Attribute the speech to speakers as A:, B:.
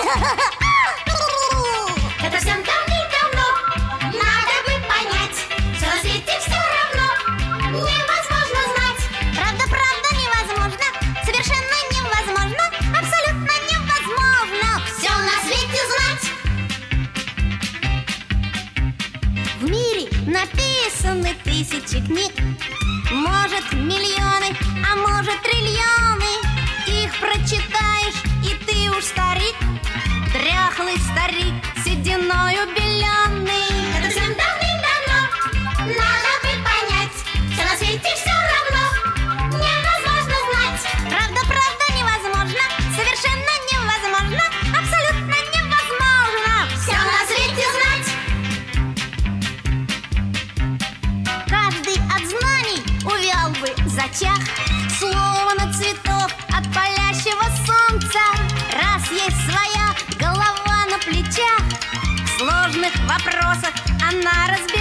A: Это всем давным-давно надо бы понять, что на свете все равно невозможно знать.
B: Правда, правда невозможно, совершенно невозможно, абсолютно невозможно
A: Все на свете знать.
B: В мире написаны тысячи книг, может миллионы, а может триллионы. Их прочитаешь, и ты уж старик, дряхлый старик, сединою беленный.
A: Это всем давным-давно надо бы понять, что на свете все равно невозможно знать.
B: Правда, правда невозможно, совершенно невозможно, абсолютно невозможно
A: Все на свете знать.
B: Каждый от знаний увял бы, зачах, словно цветок от палящего солнца. Раз есть своя голова на плечах, в сложных вопросах она разбирается.